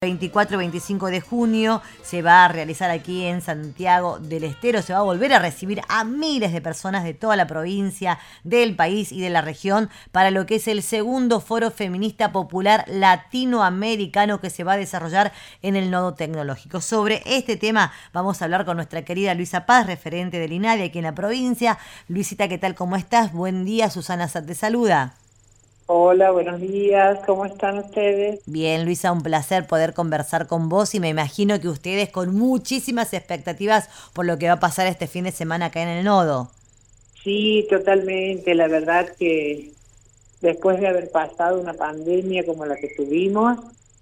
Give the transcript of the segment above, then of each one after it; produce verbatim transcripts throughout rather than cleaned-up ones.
veinticuatro y veinticinco de junio se va a realizar aquí en Santiago del Estero. Se va a volver a recibir a miles de personas de toda la provincia, del país y de la región para lo que es el segundo Foro Feminista Popular Latinoamericano que se va a desarrollar en el Nodo Tecnológico. Sobre este tema vamos a hablar con nuestra querida Luisa Paz, referente del INADI aquí en la provincia. Luisita, ¿qué tal? ¿Cómo estás? Buen día, Susana Sat te saluda. Hola, buenos días, ¿cómo están ustedes? Bien, Luisa, un placer poder conversar con vos y me imagino que ustedes con muchísimas expectativas por lo que va a pasar este fin de semana acá en el Nodo. Sí, totalmente, la verdad que después de haber pasado una pandemia como la que tuvimos,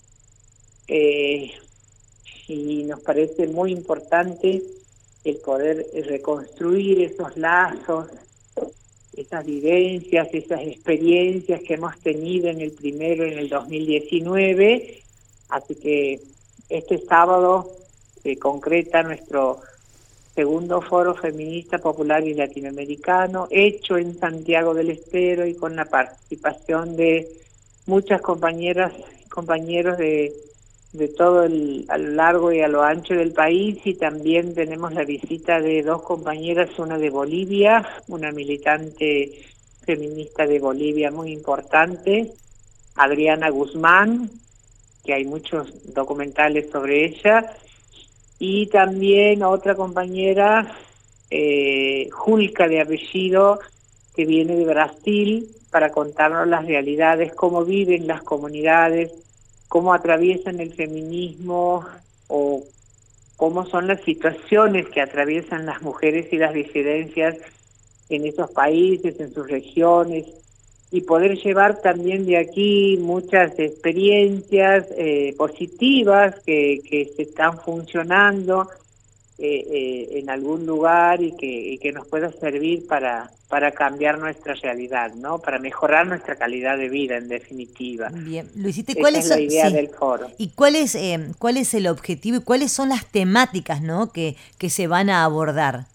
eh, y nos parece muy importante el poder reconstruir esos lazos, esas vivencias, esas experiencias que hemos tenido en el primero, en el dos mil diecinueve, así que este sábado se concreta nuestro segundo Foro Feminista Popular y Latinoamericano, hecho en Santiago del Estero y con la participación de muchas compañeras y compañeros de, de todo el, a lo largo y a lo ancho del país, y también tenemos la visita de dos compañeras, una de Bolivia, una militante feminista de Bolivia muy importante, Adriana Guzmán, que hay muchos documentales sobre ella, y también otra compañera, eh, Julka de apellido, que viene de Brasil para contarnos las realidades, cómo viven las comunidades, cómo atraviesan el feminismo o cómo son las situaciones que atraviesan las mujeres y las disidencias en esos países, en sus regiones, y poder llevar también de aquí muchas experiencias eh, positivas que, que se están funcionando eh, eh, en algún lugar y que, y que nos pueda servir para, para cambiar nuestra realidad, ¿no? Para mejorar nuestra calidad de vida, en definitiva. Bien, Luisita, ¿y Esa es cuáles la son, idea sí, del foro. y cuál es, eh, cuál es el objetivo y cuáles son las temáticas, ¿no? que, que se van a abordar?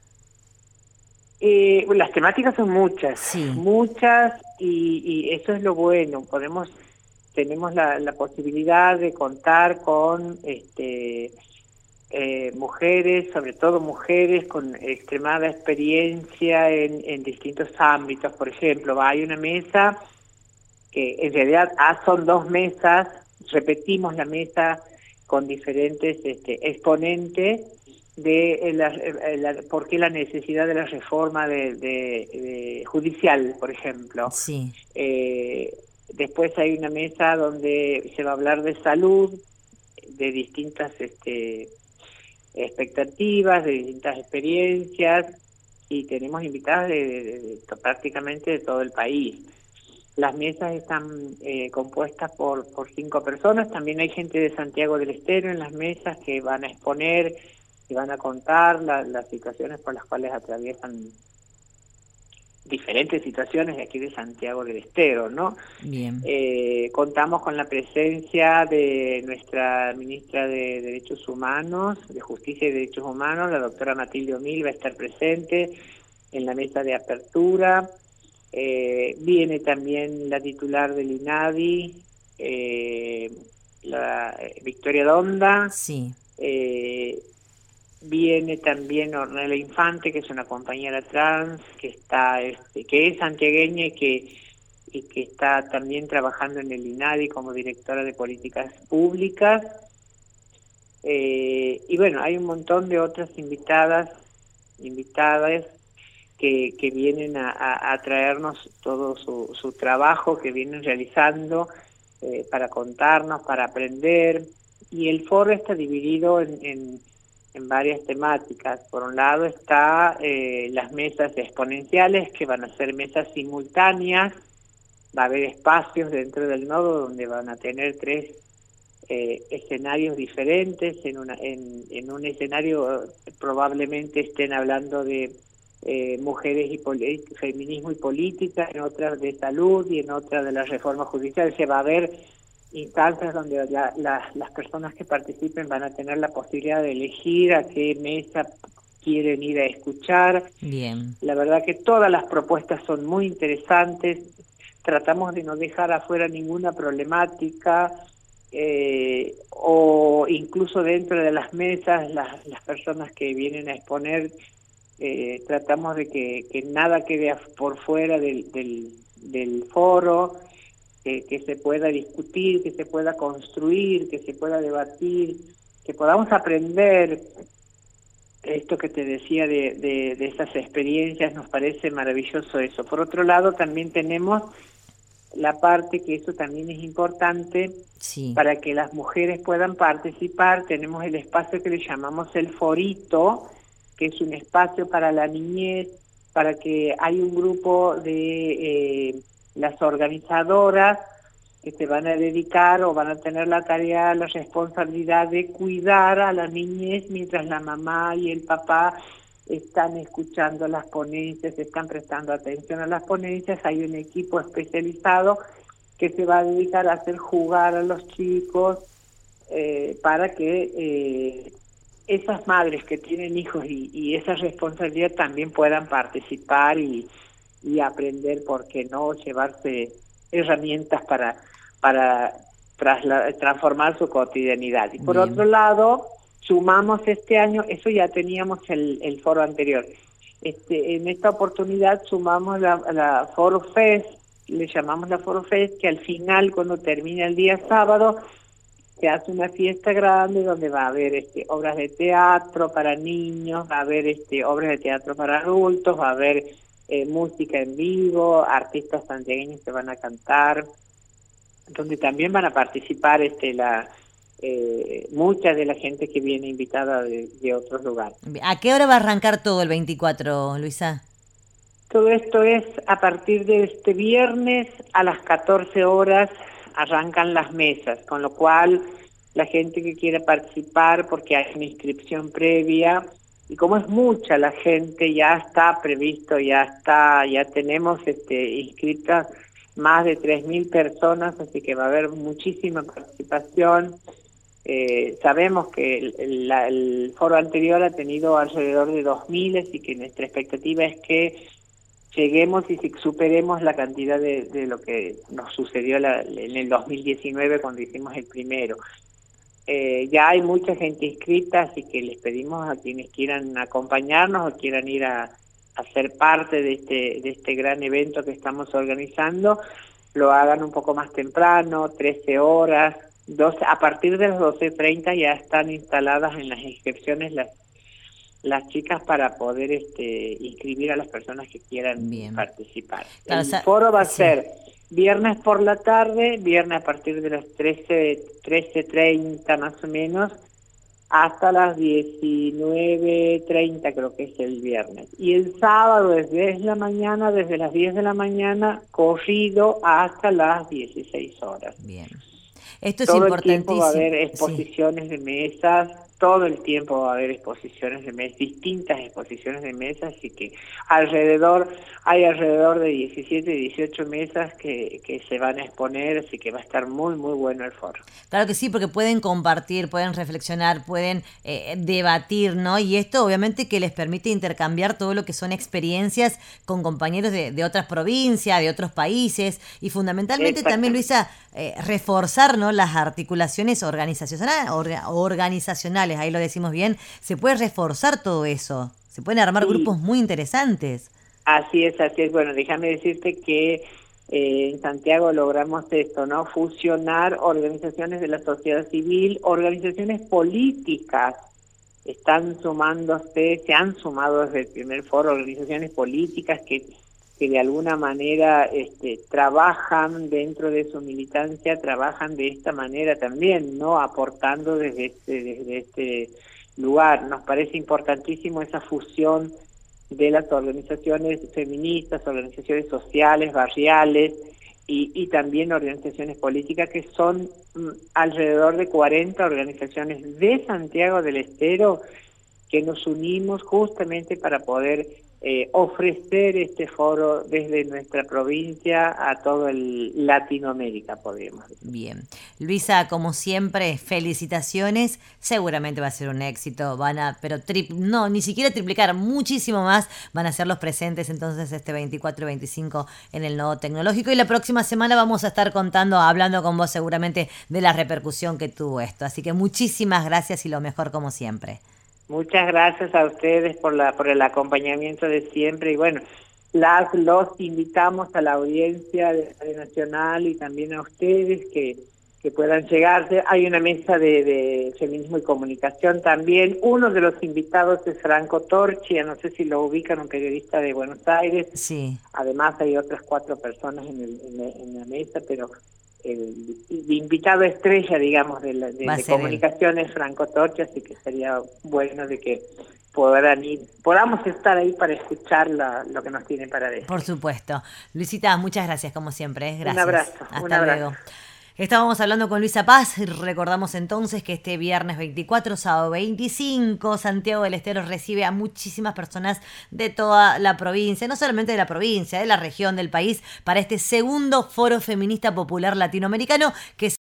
Eh, las temáticas son muchas, Sí, muchas, y, y eso es lo bueno. Podemos, tenemos la, la posibilidad de contar con este, eh, mujeres, sobre todo mujeres con extremada experiencia en, en distintos ámbitos. Por ejemplo, hay una mesa que en realidad ah, son dos mesas, repetimos la mesa con diferentes este, exponentes de la, la, por qué la necesidad de la reforma de, de, de judicial, por ejemplo. sí. Eh, después hay una mesa donde se va a hablar de salud, de distintas este, expectativas, de distintas experiencias, y tenemos invitadas de, de, de, de prácticamente de todo el país. Las mesas están eh, compuestas por, por cinco personas. También hay gente de Santiago del Estero en las mesas que van a exponer y van a contar la, las situaciones por las cuales atraviesan diferentes situaciones de aquí de Santiago del Estero, ¿no? Bien. Eh, contamos con la presencia de nuestra ministra de Derechos Humanos, de Justicia y Derechos Humanos, la doctora Matilde Omil va a estar presente en la mesa de apertura. Eh, viene también la titular del INADI, eh, la eh, Victoria Donda, Sí. eh, viene también Ornella Infante, que es una compañera trans, que está, este, que es santiagueña y que, y que está también trabajando en el INADI como directora de políticas públicas. Eh, y bueno, hay un montón de otras invitadas, invitadas, Que, que vienen a, a, a traernos todo su, su trabajo que vienen realizando eh, para contarnos, para aprender. Y el foro está dividido en, en, en varias temáticas. Por un lado está eh, las mesas exponenciales, que van a ser mesas simultáneas. Va a haber espacios dentro del nodo donde van a tener tres eh, escenarios diferentes. En, una, en, en un escenario probablemente estén hablando de Eh, mujeres y feminismo y política, en otras de salud y en otras de la reforma judicial. Se va a haber instancias donde la, la, las personas que participen van a tener la posibilidad de elegir a qué mesa quieren ir a escuchar. Bien. La verdad que todas las propuestas son muy interesantes. Tratamos de no dejar afuera ninguna problemática eh, o incluso dentro de las mesas, las, las personas que vienen a exponer, eh, tratamos de que, que nada quede por fuera del, del, del foro, que, que se pueda discutir, que se pueda construir, que se pueda debatir, que podamos aprender. Esto que te decía de, de, de esas experiencias, nos parece maravilloso eso. Por otro lado, también tenemos la parte que eso también es importante, sí, para que las mujeres puedan participar. Tenemos el espacio que le llamamos el forito, que es un espacio para la niñez, para que hay un grupo de eh, las organizadoras que se van a dedicar o van a tener la tarea, la responsabilidad de cuidar a la niñez mientras la mamá y el papá están escuchando las ponencias, están prestando atención a las ponencias. Hay un equipo especializado que se va a dedicar a hacer jugar a los chicos eh, para que eh, esas madres que tienen hijos y, y esa responsabilidad también puedan participar y, y aprender, ¿por qué no?, llevarse herramientas para, para trasla- transformar su cotidianidad. Y por bien. otro lado, sumamos este año, eso ya teníamos el, el foro anterior, este, en esta oportunidad sumamos la, la Foro Fest, le llamamos la Foro Fest, que al final, cuando termina el día sábado, se hace una fiesta grande donde va a haber este, obras de teatro para niños, va a haber este, obras de teatro para adultos, va a haber eh, música en vivo, artistas santiagueños que van a cantar, donde también van a participar este, la, eh, mucha de la gente que viene invitada de, de otros lugares. ¿A qué hora va a arrancar todo el veinticuatro, Luisa? Todo esto es a partir de este viernes a las catorce horas arrancan las mesas, con lo cual la gente que quiera participar, porque hay una inscripción previa, y como es mucha la gente, ya está previsto, ya está, ya tenemos este, inscritas más de tres mil personas, así que va a haber muchísima participación. Eh, sabemos que el, el, el foro anterior ha tenido alrededor de dos mil, así que nuestra expectativa es que lleguemos y superemos la cantidad de, de lo que nos sucedió la, en el dos mil diecinueve cuando hicimos el primero. Eh, ya hay mucha gente inscrita, así que les pedimos a quienes quieran acompañarnos o quieran ir a, a ser parte de este, de este gran evento que estamos organizando, lo hagan un poco más temprano, trece horas, doce, a partir de las doce treinta ya están instaladas en las inscripciones las las chicas para poder este, inscribir a las personas que quieran Bien. participar. Claro, el o sea, foro va a sí. ser viernes por la tarde, viernes a partir de las trece, trece treinta más o menos, hasta las diecinueve treinta creo que es el viernes. Y el sábado desde la mañana, desde las diez de la mañana, corrido hasta las dieciséis horas. Bien. Esto es Todo importantísimo. el tiempo va a haber Sí. exposiciones de mesas, todo el tiempo va a haber exposiciones de mesas, distintas exposiciones de mesas, y que alrededor, hay alrededor de diecisiete, dieciocho mesas que, que se van a exponer, así que va a estar muy, muy bueno el foro. Claro que sí, porque pueden compartir, pueden reflexionar, pueden eh, debatir, ¿no? Y esto obviamente que les permite intercambiar todo lo que son experiencias con compañeros de, de otras provincias, de otros países, y fundamentalmente también, Luisa, eh, reforzar, ¿no?, las articulaciones organizacionales, orga, organizacionales, ahí lo decimos bien, se puede reforzar todo eso, se pueden armar Sí. grupos muy interesantes. Así es, así es. Bueno, déjame decirte que eh, en Santiago logramos esto, ¿no? Fusionar organizaciones de la sociedad civil, organizaciones políticas, están sumándose, se han sumado desde el primer foro, organizaciones políticas que, que de alguna manera este, trabajan dentro de su militancia, trabajan de esta manera también, ¿no? Aportando desde este, desde este lugar. Nos parece importantísimo esa fusión de las organizaciones feministas, organizaciones sociales, barriales y, y también organizaciones políticas, que son mm, alrededor de cuarenta organizaciones de Santiago del Estero que nos unimos justamente para poder eh, ofrecer este foro desde nuestra provincia a todo el Latinoamérica, podríamos decir. Bien. Luisa, como siempre, felicitaciones. Seguramente va a ser un éxito. Van a, pero tri, no, ni siquiera triplicar, muchísimo más van a ser los presentes entonces este veinticuatro y veinticinco en el Nodo Tecnológico. Y la próxima semana vamos a estar contando, hablando con vos seguramente de la repercusión que tuvo esto. Así que muchísimas gracias y lo mejor como siempre. Muchas gracias a ustedes por la por el acompañamiento de siempre y bueno, las los invitamos a la audiencia de Radio Nacional y también a ustedes que, que puedan llegarse. Hay una mesa de, de feminismo y comunicación también. Uno de los invitados es Franco Torchia, no sé si lo ubican, un periodista de Buenos Aires. Sí. Además hay otras cuatro personas en, el, en, la, en la mesa, pero el, el invitado estrella, digamos, de, la, de, de comunicación es Franco Torchia, así que sería bueno de que podrán ir, podamos estar ahí para escuchar la, lo que nos tiene para decir. Por supuesto. Luisita, muchas gracias como siempre. Gracias. Un abrazo. Hasta un abrazo. luego. Estábamos hablando con Luisa Paz. Recordamos entonces que este viernes veinticuatro, sábado veinticinco, Santiago del Estero recibe a muchísimas personas de toda la provincia, no solamente de la provincia, de la región, del país, para este segundo Foro Feminista Popular Latinoamericano que